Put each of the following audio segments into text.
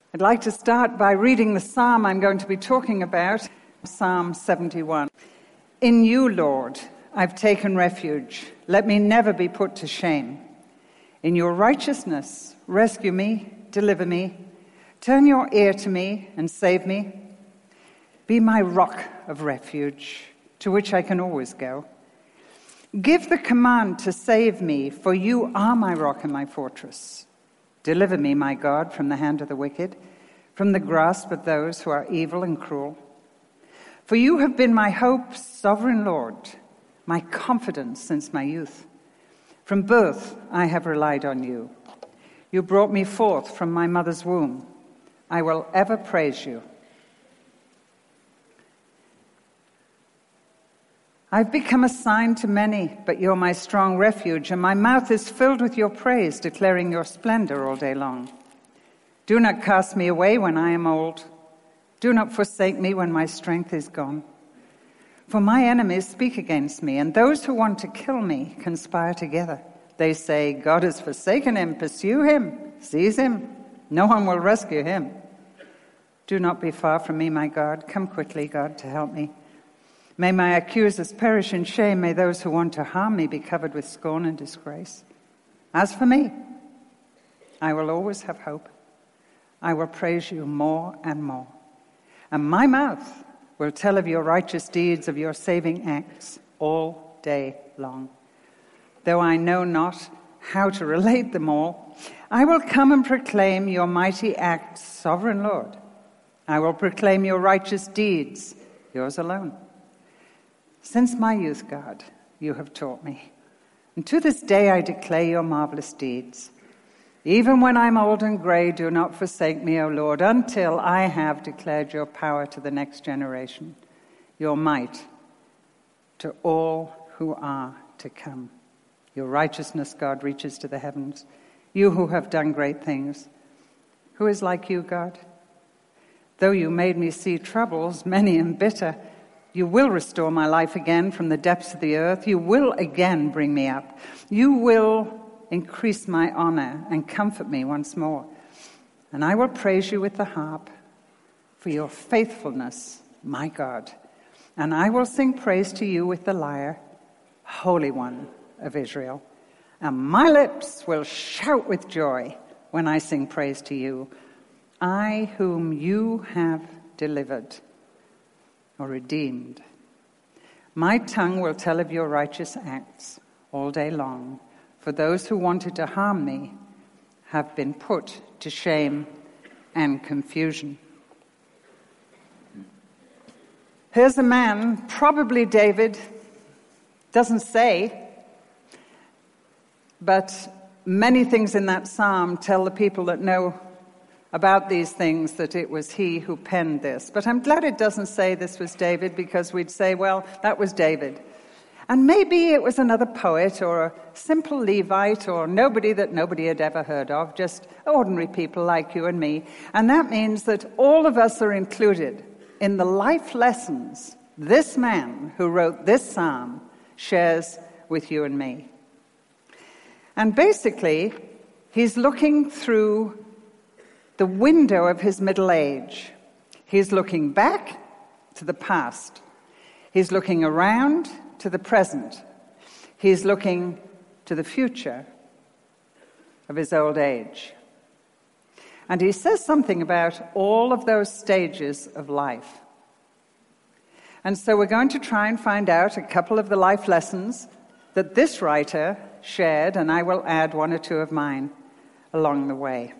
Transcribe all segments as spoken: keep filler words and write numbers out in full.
I'd like to start by reading the psalm I'm going to be talking about, Psalm seventy-one. In you, Lord, I've taken refuge. Let me never be put to shame. In your righteousness, rescue me, deliver me. Turn your ear to me and save me. Be my rock of refuge, to which I can always go. Give the command to save me, for you are my rock and my fortress. Deliver me, my God, from the hand of the wicked, from the grasp of those who are evil and cruel. For you have been my hope, sovereign Lord, my confidence since my youth. From birth I have relied on you. You brought me forth from my mother's womb. I will ever praise you. I've become a sign to many, but you're my strong refuge, and my mouth is filled with your praise, declaring your splendor all day long. Do not cast me away when I am old. Do not forsake me when my strength is gone. For my enemies speak against me, and those who want to kill me conspire together. They say, God has forsaken him, pursue him, seize him. No one will rescue him. Do not be far from me, my God. Come quickly, God, to help me. May my accusers perish in shame. May those who want to harm me be covered with scorn and disgrace. As for me, I will always have hope. I will praise you more and more. And my mouth will tell of your righteous deeds, of your saving acts, all day long. Though I know not how to relate them all, I will come and proclaim your mighty acts, sovereign Lord. I will proclaim your righteous deeds, yours alone. Since my youth, God, you have taught me, and to this day I declare your marvelous deeds. Even when I'm old and gray, do not forsake me, O Lord, until I have declared your power to the next generation, your might to all who are to come. Your righteousness, God, reaches to the heavens. You who have done great things. Who is like you, God? Though you made me see troubles, many and bitter, you will restore my life again from the depths of the earth. You will again bring me up. You will increase my honor and comfort me once more. And I will praise you with the harp for your faithfulness, my God. And I will sing praise to you with the lyre, Holy One of Israel. And my lips will shout with joy when I sing praise to you, I whom you have delivered or redeemed. My tongue will tell of your righteous acts all day long, for those who wanted to harm me have been put to shame and confusion. Here's a man, probably David, doesn't say, but many things in that psalm tell the people that know about these things that it was he who penned this. But I'm glad it doesn't say this was David, because we'd say, well, that was David. And maybe it was another poet or a simple Levite or nobody that nobody had ever heard of, just ordinary people like you and me. And that means that all of us are included in the life lessons this man who wrote this psalm shares with you and me. And basically, he's looking through the window of his middle age. He's looking back to the past. He's looking around to the present. He's looking to the future of his old age. And he says something about all of those stages of life. And so we're going to try and find out a couple of the life lessons that this writer shared, and I will add one or two of mine along the way.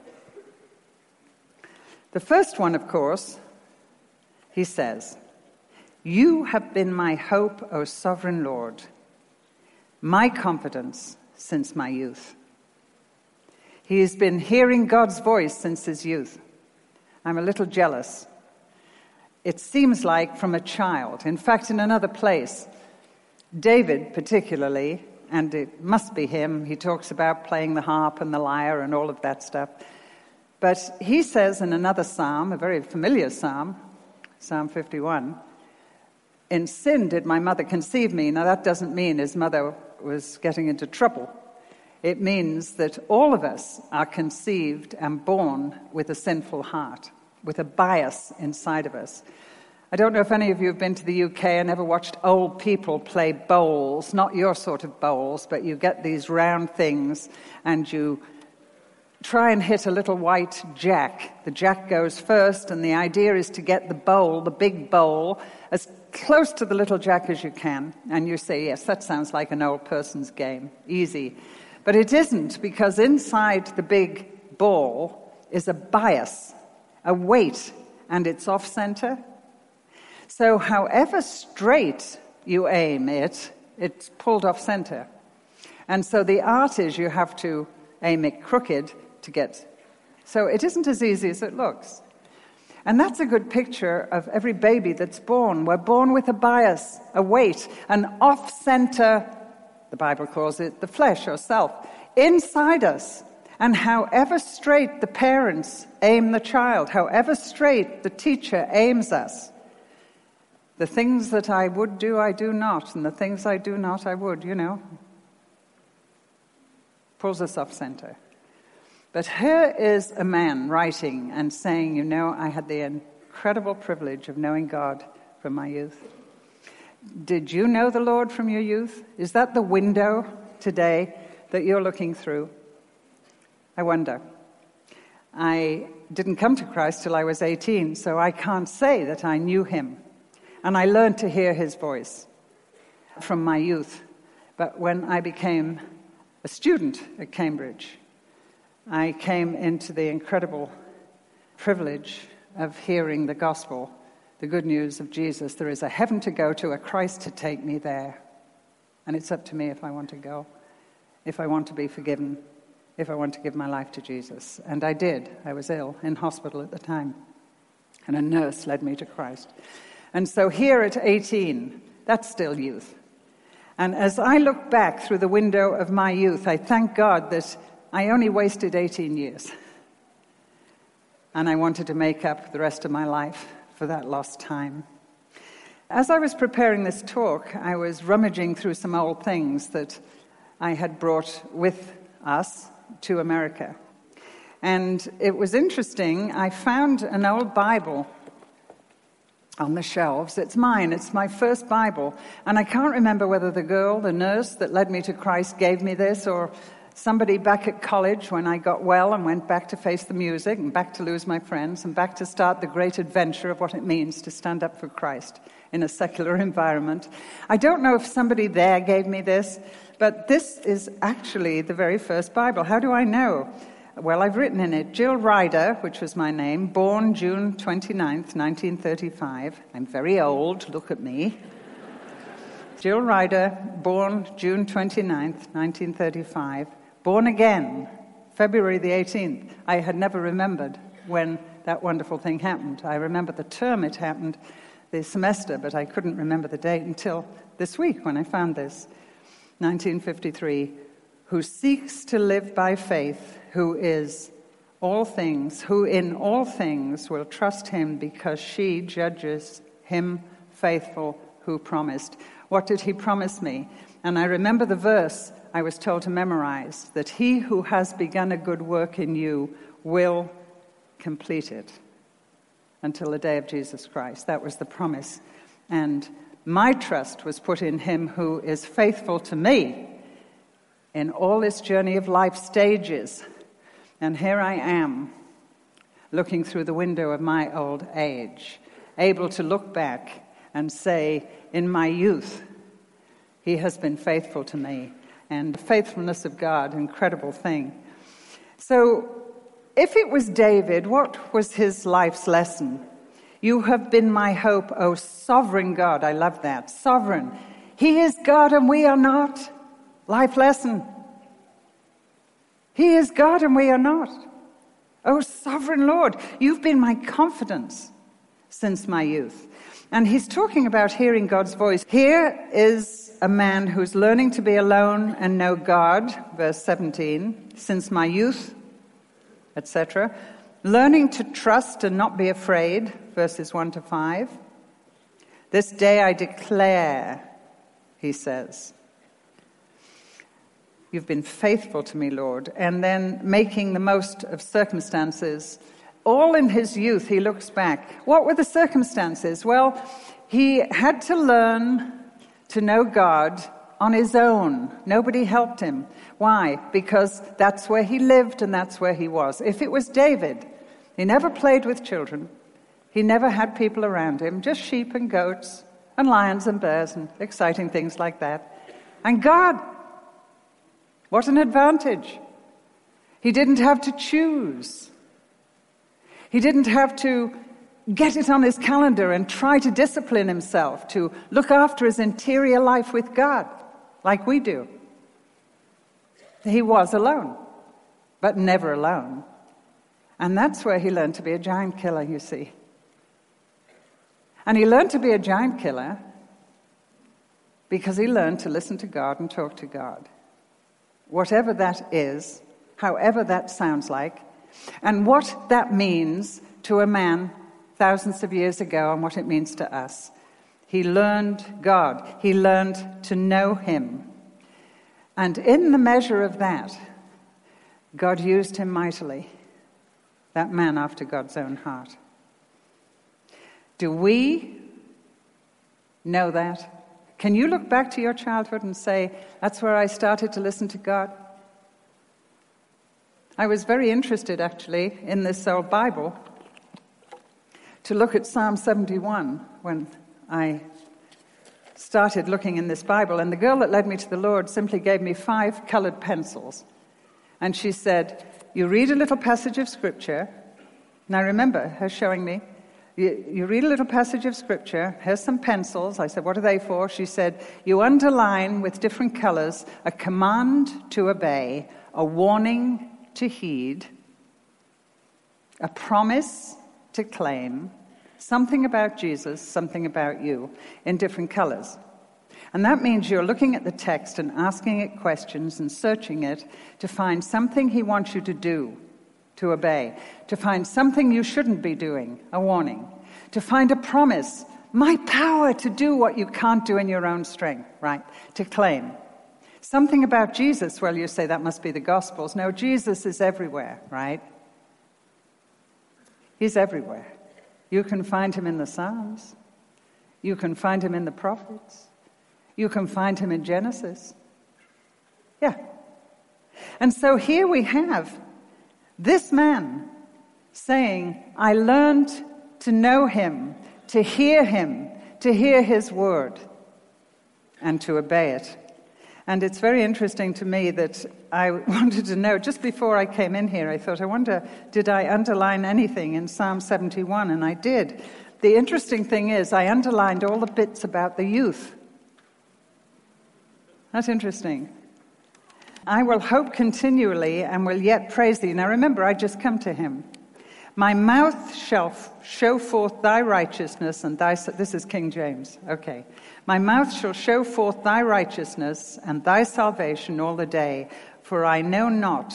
The first one, of course, he says, you have been my hope, O sovereign Lord, my confidence since my youth. He has been hearing God's voice since his youth. I'm a little jealous. It seems like from a child. In fact, in another place, David particularly, and it must be him, he talks about playing the harp and the lyre and all of that stuff. But he says in another psalm, a very familiar psalm, Psalm fifty-one, in sin did my mother conceive me. Now that doesn't mean his mother was getting into trouble. It means that all of us are conceived and born with a sinful heart, with a bias inside of us. I don't know if any of you have been to the U K and ever watched old people play bowls, not your sort of bowls, but you get these round things and you try and hit a little white jack. The jack goes first, and the idea is to get the bowl, the big bowl, as close to the little jack as you can. And you say, yes, that sounds like an old person's game. Easy. But it isn't, because inside the big ball is a bias, a weight, and it's off-center. So however straight you aim it, it's pulled off-center. And so the art is you have to aim it crooked to get. So it isn't as easy as it looks. And that's a good picture of every baby that's born. We're born with a bias, a weight, an off-center, the Bible calls it the flesh or self, inside us. And however straight the parents aim the child, however straight the teacher aims us, the things that I would do, I do not, and the things I do not, I would, you know, pulls us off-center. But here is a man writing and saying, you know, I had the incredible privilege of knowing God from my youth. Did you know the Lord from your youth? Is that the window today that you're looking through? I wonder. I didn't come to Christ till I was eighteen, so I can't say that I knew him. And I learned to hear his voice from my youth. But when I became a student at Cambridge, I came into the incredible privilege of hearing the gospel, the good news of Jesus. There is a heaven to go to, a Christ to take me there. And it's up to me if I want to go, if I want to be forgiven, if I want to give my life to Jesus. And I did. I was ill in hospital at the time. And a nurse led me to Christ. And so here at eighteen, that's still youth. And as I look back through the window of my youth, I thank God that I only wasted eighteen years. And I wanted to make up the rest of my life for that lost time. As I was preparing this talk, I was rummaging through some old things that I had brought with us to America. And it was interesting. I found an old Bible on the shelves. It's mine. It's my first Bible. And I can't remember whether the girl, the nurse that led me to Christ, gave me this, or somebody back at college when I got well and went back to face the music and back to lose my friends and back to start the great adventure of what it means to stand up for Christ in a secular environment. I don't know if somebody there gave me this, but this is actually the very first Bible. How do I know? Well, I've written in it, Jill Ryder, which was my name, born June twenty-ninth, nineteen thirty-five. I'm very old, look at me. Jill Ryder, born June twenty-ninth, nineteen thirty-five. Born again, February the eighteenth. I had never remembered when that wonderful thing happened. I remember the term it happened, the semester, but I couldn't remember the date until this week when I found this. nineteen fifty-three. Who seeks to live by faith, who is all things, who in all things will trust him because she judges him faithful who promised. What did he promise me? And I remember the verse I was told to memorize, that he who has begun a good work in you will complete it until the day of Jesus Christ. That was the promise. And my trust was put in him who is faithful to me in all this journey of life stages. And here I am, looking through the window of my old age, able to look back and say, in my youth, he has been faithful to me. And the faithfulness of God, incredible thing. So, if it was David, what was his life's lesson? You have been my hope, O sovereign God. I love that. Sovereign. He is God and we are not. Life lesson. He is God and we are not. Oh, sovereign Lord, you've been my confidence since my youth. And he's talking about hearing God's voice. Here is a man who's learning to be alone and know God, verse seventeen, since my youth, et cetera. Learning to trust and not be afraid, verses one to five. This day I declare, he says. You've been faithful to me, Lord. And then making the most of circumstances. All in his youth, he looks back. What were the circumstances? Well, he had to learn to know God on his own. Nobody helped him. Why? Because that's where he lived and that's where he was. If it was David, he never played with children. He never had people around him, just sheep and goats and lions and bears and exciting things like that. And God, what an advantage. He didn't have to choose. He didn't have to get it on his calendar and try to discipline himself to look after his interior life with God, like we do. He was alone, but never alone. And that's where he learned to be a giant killer, you see. And he learned to be a giant killer because he learned to listen to God and talk to God. Whatever that is, however that sounds like, and what that means to a man thousands of years ago and what it means to us. He learned God. He learned to know him. And in the measure of that, God used him mightily. That man after God's own heart. Do we know that? Can you look back to your childhood and say, that's where I started to listen to God? I was very interested, actually, in this old Bible to look at Psalm seventy-one when I started looking in this Bible. And the girl that led me to the Lord simply gave me five colored pencils. And she said, you read a little passage of Scripture. Now remember, her showing me, you, you read a little passage of Scripture, here's some pencils. I said, what are they for? She said, you underline with different colors a command to obey, a warning to heed, a promise to claim, something about Jesus, something about you, in different colors. And that means you're looking at the text and asking it questions and searching it to find something he wants you to do, to obey, to find something you shouldn't be doing, a warning, to find a promise, my power to do what you can't do in your own strength, right, to claim. Something about Jesus, well, you say that must be the Gospels. No, Jesus is everywhere, right? He's everywhere. You can find him in the Psalms. You can find him in the prophets. You can find him in Genesis. Yeah. And so here we have this man saying, I learned to know him, to hear him, to hear his word, and to obey it. And it's very interesting to me that I wanted to know, just before I came in here, I thought, I wonder, did I underline anything in Psalm seventy-one? And I did. The interesting thing is, I underlined all the bits about the youth. That's interesting. I will hope continually and will yet praise thee. Now remember, I just come to him. My mouth shall show forth thy righteousness and thy... This is King James. Okay. My mouth shall show forth thy righteousness and thy salvation all the day, for I know not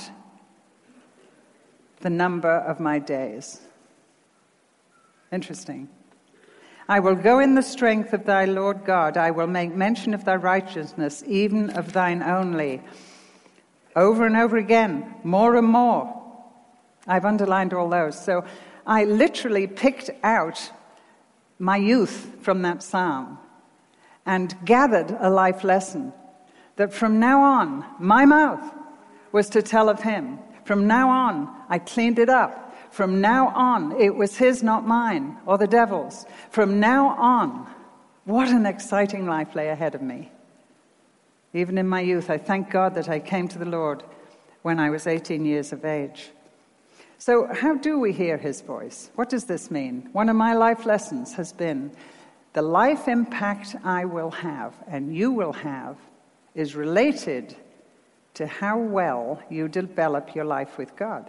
the number of my days. Interesting. I will go in the strength of thy Lord God. I will make mention of thy righteousness, even of thine only. Over and over again, more and more. I've underlined all those. So I literally picked out my youth from that psalm and gathered a life lesson that from now on, my mouth was to tell of him. From now on, I cleaned it up. From now on, it was his, not mine, or the devil's. From now on, what an exciting life lay ahead of me. Even in my youth, I thank God that I came to the Lord when I was eighteen years of age. So how do we hear his voice? What does this mean? One of my life lessons has been the life impact I will have and you will have is related to how well you develop your life with God.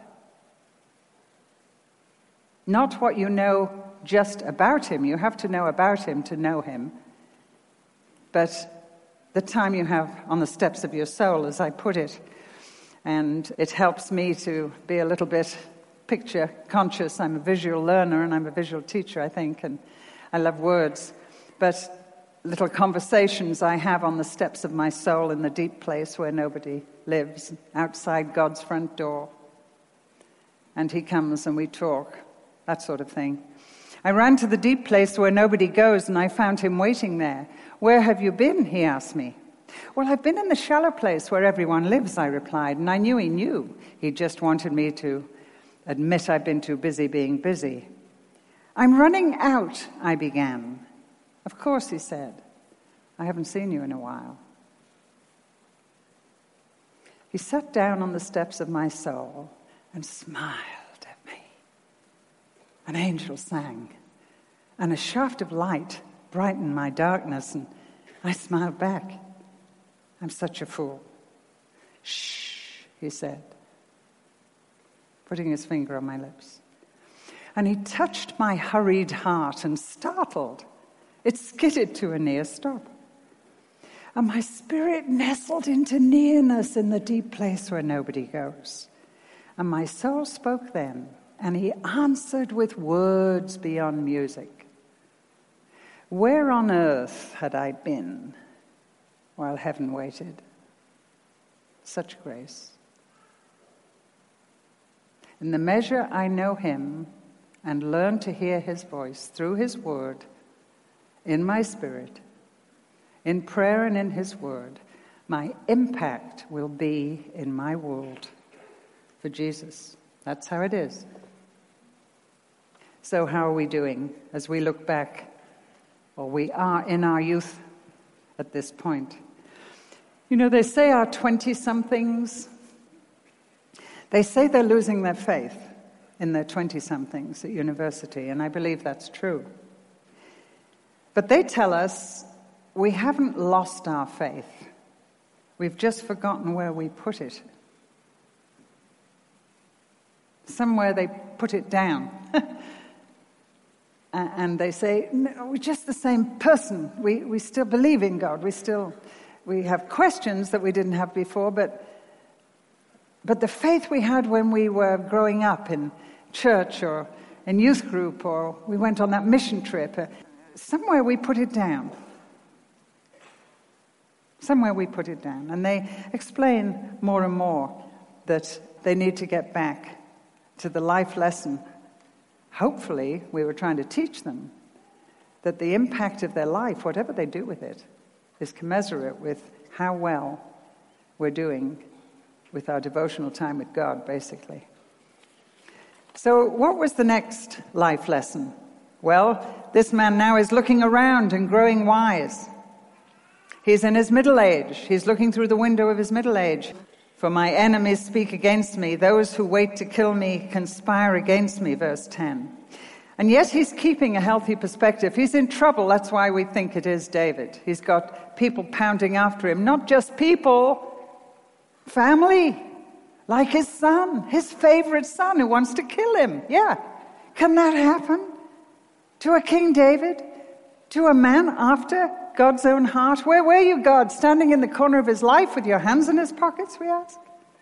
Not what you know just about him. You have to know about him to know him. But the time you have on the steps of your soul, as I put it. And it helps me to be a little bit picture conscious. I'm a visual learner and I'm a visual teacher, I think, and I love words. But little conversations I have on the steps of my soul in the deep place where nobody lives, outside God's front door. And he comes and we talk, that sort of thing. I ran to the deep place where nobody goes, and I found him waiting there. "Where have you been?" he asked me. "Well, I've been in the shallow place where everyone lives," I replied, and I knew he knew. He just wanted me to admit I'd been too busy being busy. "I'm running out," I began. "Of course," he said. "I haven't seen you in a while." He sat down on the steps of my soul and smiled at me. An angel sang, and a shaft of light brightened my darkness, and I smiled back. "I'm such a fool." "Shh," he said, putting his finger on my lips. And he touched my hurried heart, and startled, it skidded to a near stop. And my spirit nestled into nearness in the deep place where nobody goes. And my soul spoke then, and he answered with words beyond music. Where on earth had I been while heaven waited? Such grace. In the measure I know him and learn to hear his voice through his word, in my spirit, in prayer and in his word, my impact will be in my world for Jesus. That's how it is. So how are we doing as we look back? Well, we are in our youth at this point. You know, they say our twenty-somethings, they say they're losing their faith in their twenty-somethings at university, and I believe that's true. But they tell us we haven't lost our faith. We've just forgotten where we put it. Somewhere they put it down. And they say, no, we're just the same person. We we still believe in God. We still, we have questions that we didn't have before, but but the faith we had when we were growing up in church or in youth group, or we went on that mission trip, uh, somewhere we put it down. Somewhere we put it down. And they explain more and more that they need to get back to the life lesson. Hopefully, we were trying to teach them that the impact of their life, whatever they do with it, is commensurate with how well we're doing with our devotional time with God, basically. So what was the next life lesson? Well, this man now is looking around and growing wise. He's in his middle age. He's looking through the window of his middle age. For my enemies speak against me. Those who wait to kill me conspire against me, verse ten. And yet he's keeping a healthy perspective. He's in trouble. That's why we think it is David. He's got people pounding after him. Not just people, family. Like his son, his favorite son who wants to kill him. Yeah. Can that happen? To a King David? To a man after God's own heart? Where were you, God? Standing in the corner of his life with your hands in his pockets, we ask?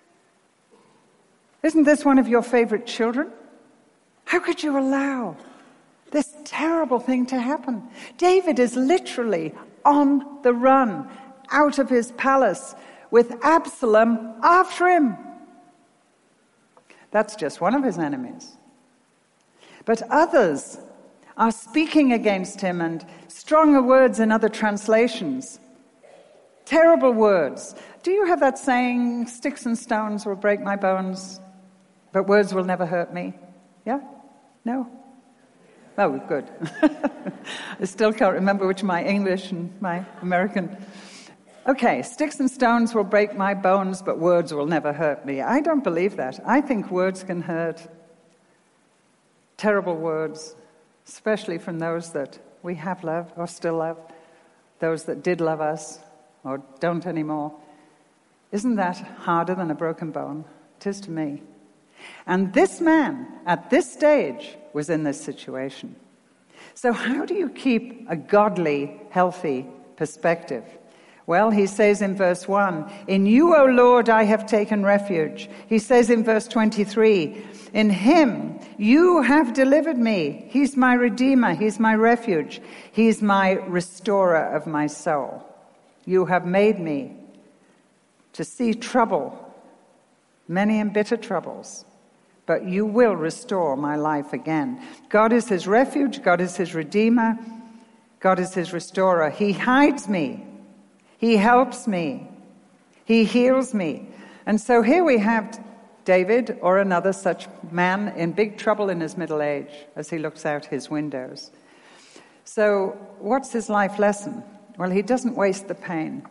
Isn't this one of your favorite children? How could you allow this terrible thing to happen? David is literally on the run, out of his palace, with Absalom after him. That's just one of his enemies. But others are speaking against him, and stronger words in other translations. Terrible words. Do you have that saying, sticks and stones will break my bones, but words will never hurt me? Yeah? No? Oh, good. I still can't remember which my English and my American. Okay, sticks and stones will break my bones, but words will never hurt me. I don't believe that. I think words can hurt. Terrible words. Especially from those that we have loved or still love, those that did love us or don't anymore. Isn't that harder than a broken bone? It is to me. And this man, at this stage, was in this situation. So how do you keep a godly, healthy perspective Well, he says in verse one, in you, O Lord, I have taken refuge. He says in verse twenty-three, in him you have delivered me. He's my redeemer. He's my refuge. He's my restorer of my soul. You have made me to see trouble, many and bitter troubles, but you will restore my life again. God is his refuge. God is his redeemer. God is his restorer. He hides me. He helps me. He heals me. And so here we have David, or another such man, in big trouble in his middle age as he looks out his windows. So what's his life lesson? Well, he doesn't waste the pain.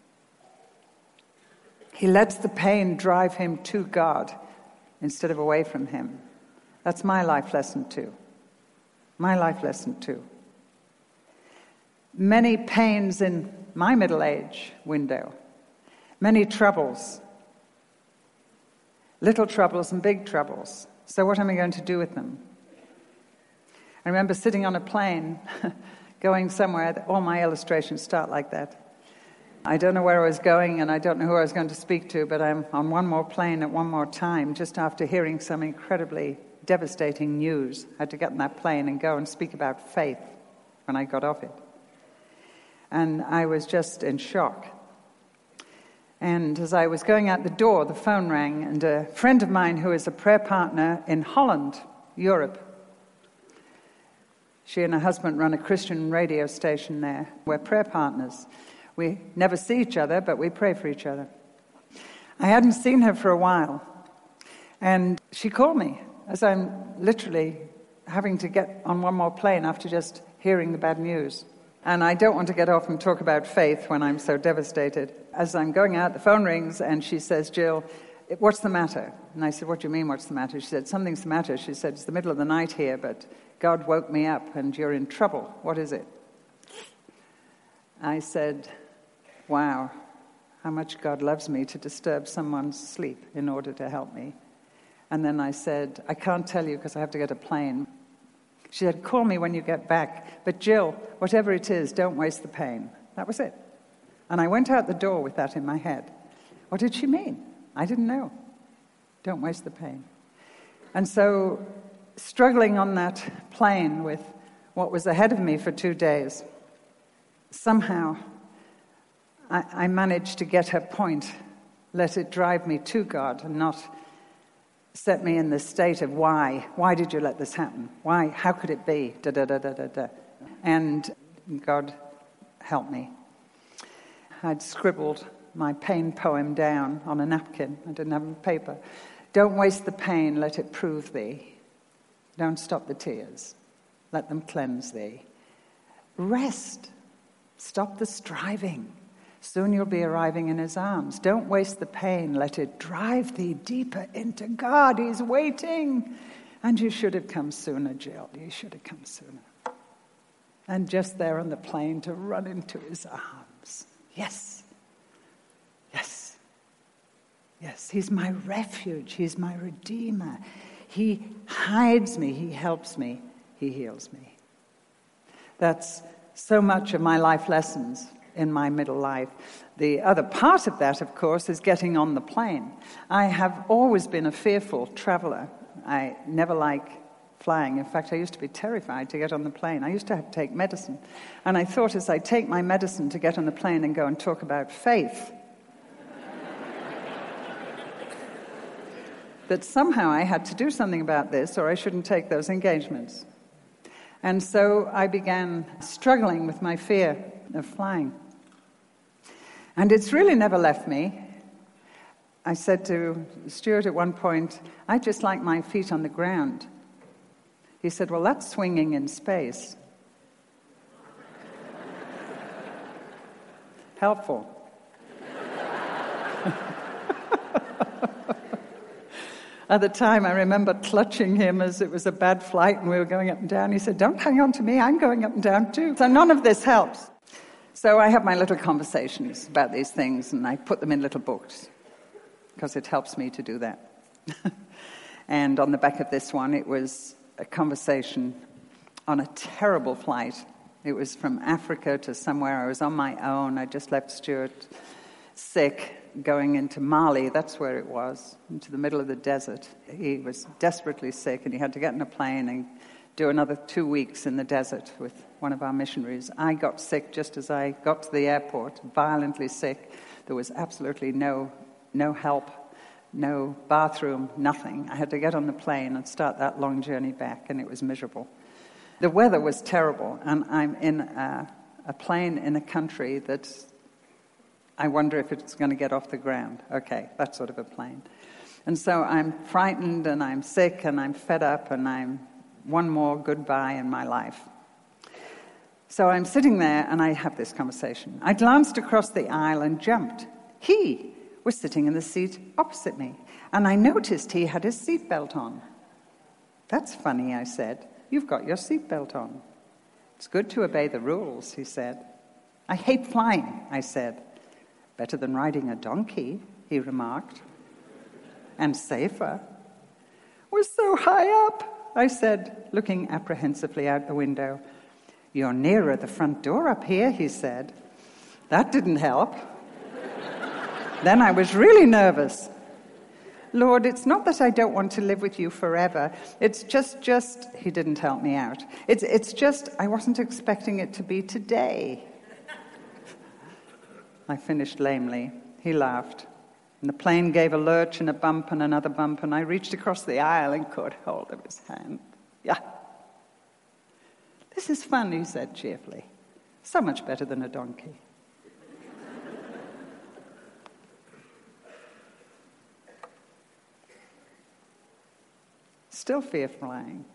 He lets the pain drive him to God instead of away from him. That's my life lesson too. My life lesson too. Many pains in my middle age window. Many troubles. Little troubles and big troubles. So what am I going to do with them? I remember sitting on a plane, going somewhere. All my illustrations start like that. I don't know where I was going, and I don't know who I was going to speak to, but I'm on one more plane at one more time, just after hearing some incredibly devastating news. I had to get on that plane and go and speak about faith when I got off it. And I was just in shock. And as I was going out the door, the phone rang, and a friend of mine who is a prayer partner in Holland, Europe, she and her husband run a Christian radio station there. We're prayer partners. We never see each other, but we pray for each other. I hadn't seen her for a while, and she called me as I'm literally having to get on one more plane after just hearing the bad news. And I don't want to get off and talk about faith when I'm so devastated. As I'm going out, the phone rings, and she says, Jill, what's the matter? And I said, what do you mean, what's the matter? She said, something's the matter. She said, it's the middle of the night here, but God woke me up, and you're in trouble. What is it? I said, wow, how much God loves me to disturb someone's sleep in order to help me. And then I said, I can't tell you because I have to get a plane. She said, call me when you get back. But Jill, whatever it is, don't waste the pain. That was it. And I went out the door with that in my head. What did she mean? I didn't know. Don't waste the pain. And so, struggling on that plane with what was ahead of me for two days, somehow I, I managed to get her point, let it drive me to God and not set me in this state of why. Why did you let this happen? Why? How could it be? Da da da da da da. And God helped me. I'd scribbled my pain poem down on a napkin. I didn't have a paper. Don't waste the pain, let it prove thee. Don't stop the tears, let them cleanse thee. Rest. Stop the striving. Soon you'll be arriving in his arms. Don't waste the pain. Let it drive thee deeper into God. He's waiting. And you should have come sooner, Jill. You should have come sooner. And just there on the plane to run into his arms. Yes. Yes. Yes. He's my refuge. He's my redeemer. He hides me. He helps me. He heals me. That's so much of my life lessons in my middle life. The other part of that, of course, is getting on the plane. I have always been a fearful traveler. I never like flying. In fact, I used to be terrified to get on the plane. I used to have to take medicine. And I thought as I take my medicine to get on the plane and go and talk about faith, that somehow I had to do something about this or I shouldn't take those engagements. And so I began struggling with my fear of flying. And it's really never left me. I said to Stuart at one point, I just like my feet on the ground. He said, well, that's swinging in space. Helpful. At the time, I remember clutching him as it was a bad flight and we were going up and down. He said, don't hang on to me, I'm going up and down too. So none of this helps. So I have my little conversations about these things and I put them in little books because it helps me to do that. And on the back of this one, it was a conversation on a terrible flight It was from Africa to somewhere. I was on my own. I just left Stuart sick, going into Mali. That's where it was, into the middle of the desert. He was desperately sick, and he had to get in a plane and do another two weeks in the desert with one of our missionaries. I got sick just as I got to the airport, violently sick. There was absolutely no no help, no bathroom, nothing. I had to get on the plane and start that long journey back, and it was miserable. The weather was terrible, and I'm in a, a plane in a country that I wonder if it's going to get off the ground. Okay, that sort of a plane. And so I'm frightened, and I'm sick, and I'm fed up, and I'm one more goodbye in my life. So I'm sitting there, and I have this conversation. I glanced across the aisle and jumped. He was sitting in the seat opposite me, and I noticed he had his seatbelt on. That's funny, I said. You've got your seatbelt on. It's good to obey the rules, he said. I hate flying, I said. Better than riding a donkey, he remarked. And safer. We're so high up, I said, looking apprehensively out the window. You're nearer the front door up here, he said. That didn't help. Then I was really nervous. Lord, it's not that I don't want to live with you forever. It's just, just, he didn't help me out. It's, it's just, I wasn't expecting it to be today. I finished lamely. He laughed. And the plane gave a lurch and a bump and another bump, and I reached across the aisle and caught hold of his hand. Yeah. This is fun, he said cheerfully. So much better than a donkey. Still fear flying.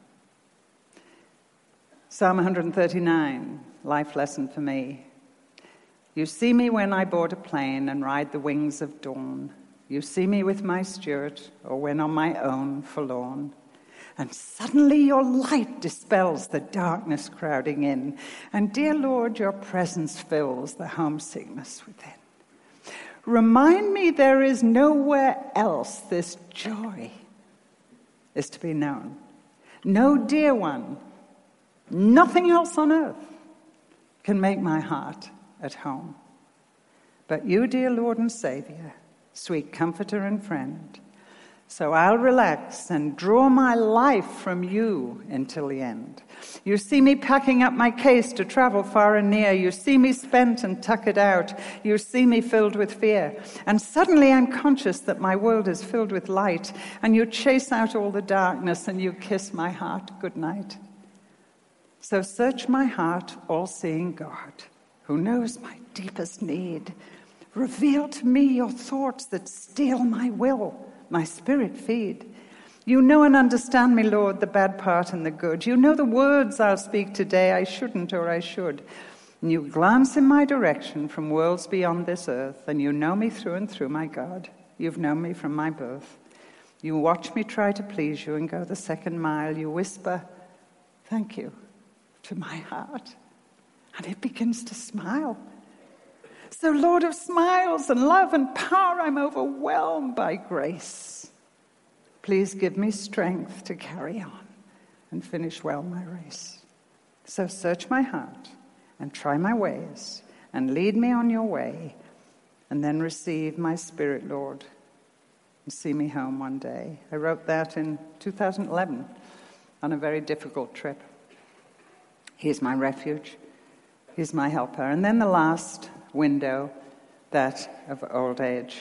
Psalm one thirty-nine, life lesson for me. You see me when I board a plane and ride the wings of dawn. You see me with my Stuart, or when on my own forlorn. And suddenly your light dispels the darkness crowding in. And dear Lord, your presence fills the homesickness within. Remind me there is nowhere else this joy is to be known. No dear one, nothing else on earth can make my heart at home. But you, dear Lord and Savior, sweet comforter and friend, so I'll relax and draw my life from you until the end. You see me packing up my case to travel far and near. You see me spent and tuck it out. You see me filled with fear. And suddenly I'm conscious that my world is filled with light, and you chase out all the darkness and you kiss my heart goodnight. So search my heart, all-seeing God, who knows my deepest need. Reveal to me your thoughts that steal my will, my spirit feed. You know and understand me, Lord, the bad part and the good. You know the words I'll speak today I shouldn't or I should. And you glance in my direction from worlds beyond this earth, and you know me through and through, my God. You've known me from my birth. You watch me try to please you and go the second mile. You whisper, thank you, to my heart. And it begins to smile. So, Lord of smiles and love and power, I'm overwhelmed by grace. Please give me strength to carry on and finish well my race. So search my heart and try my ways and lead me on your way, and then receive my spirit, Lord, and see me home one day. I wrote that in two thousand eleven on a very difficult trip. He's my refuge. He's my helper. And then the last window, that of old age.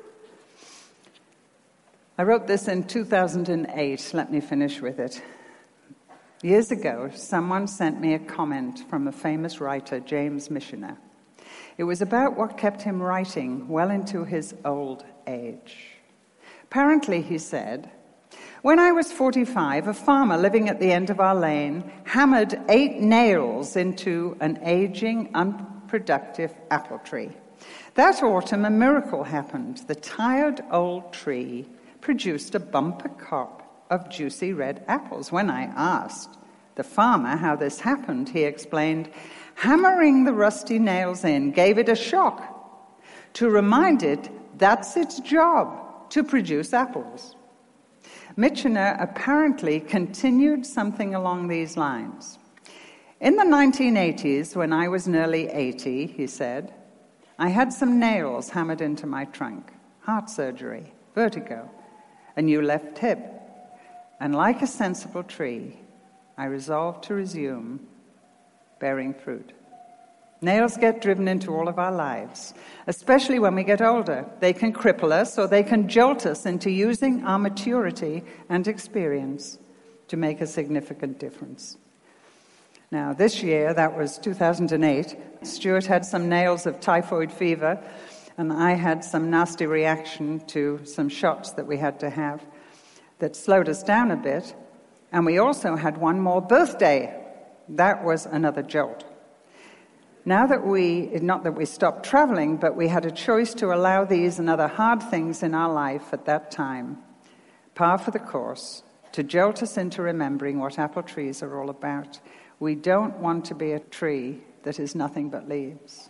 I wrote this in two thousand eight. Let me finish with it. Years ago, someone sent me a comment from a famous writer, James Michener. It was about what kept him writing well into his old age. Apparently, he said, when I was forty-five, a farmer living at the end of our lane hammered eight nails into an aging, unproductive apple tree. That autumn, a miracle happened. The tired old tree produced a bumper crop of juicy red apples. When I asked the farmer how this happened, he explained, hammering the rusty nails in gave it a shock to remind it that's its job, to produce apples. Michener apparently continued something along these lines. In the nineteen eighties, when I was nearly eighty, he said, I had some nails hammered into my trunk, heart surgery, vertigo, a new left hip, and like a sensible tree, I resolved to resume bearing fruit. Nails get driven into all of our lives, especially when we get older. They can cripple us, or they can jolt us into using our maturity and experience to make a significant difference. Now, this year, that was two thousand eight, Stuart had some nails of typhoid fever, and I had some nasty reaction to some shots that we had to have that slowed us down a bit. And we also had one more birthday. That was another jolt. Now that we, not that we stopped traveling, but we had a choice to allow these and other hard things in our life at that time, par for the course, to jolt us into remembering what apple trees are all about. We don't want to be a tree that is nothing but leaves.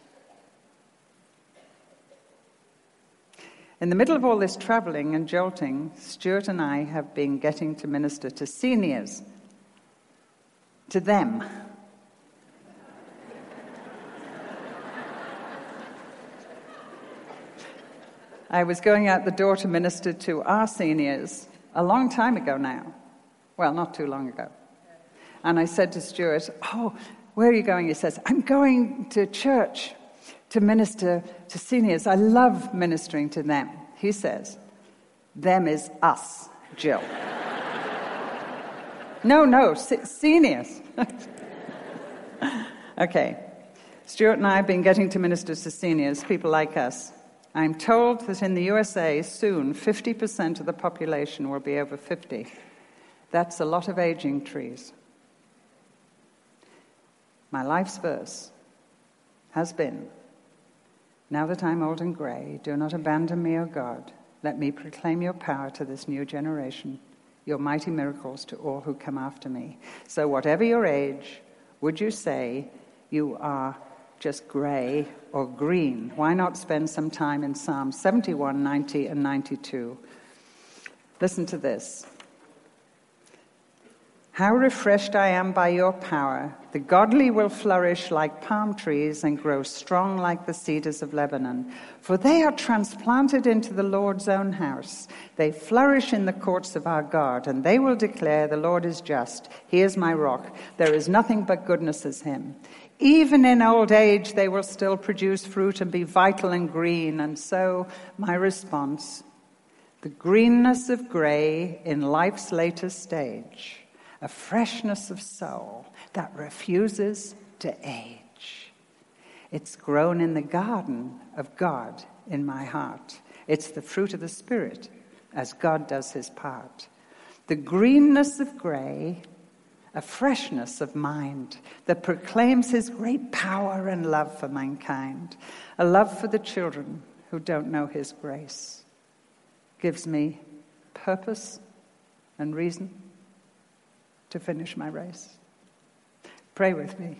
In the middle of all this traveling and jolting, Stuart and I have been getting to minister to seniors, to them. I was going out the door to minister to our seniors a long time ago now. Well, not too long ago. And I said to Stuart, oh, where are you going? He says, I'm going to church to minister to seniors. I love ministering to them. He says, them is us, Jill. no, no, se- seniors. Okay. Stuart and I have been getting to minister to seniors, people like us. I'm told that in the U S A, soon, fifty percent of the population will be over fifty. That's a lot of aging trees. My life's verse has been, now that I'm old and grey, do not abandon me, O God. Let me proclaim your power to this new generation, your mighty miracles to all who come after me. So whatever your age, would you say you are just grey or green? Why not spend some time in Psalms seventy-one, ninety, and ninety-two? Listen to this. How refreshed I am by your power. The godly will flourish like palm trees and grow strong like the cedars of Lebanon. For they are transplanted into the Lord's own house. They flourish in the courts of our God, and they will declare, the Lord is just. He is my rock. There is nothing but goodness as him. Even in old age, they will still produce fruit and be vital and green. And so, my response, the greenness of grey in life's latest stage, a freshness of soul that refuses to age. It's grown in the garden of God in my heart. It's the fruit of the Spirit as God does his part. The greenness of grey, a freshness of mind that proclaims his great power and love for mankind, a love for the children who don't know his grace, gives me purpose and reason to finish my race. Pray with me.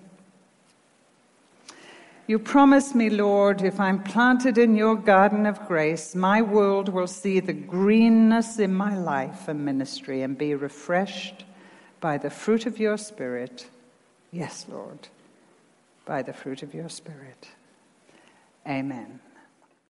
You promise me, Lord, if I'm planted in your garden of grace, my world will see the greenness in my life and ministry and be refreshed by the fruit of your Spirit. Yes, Lord, by the fruit of your Spirit. Amen.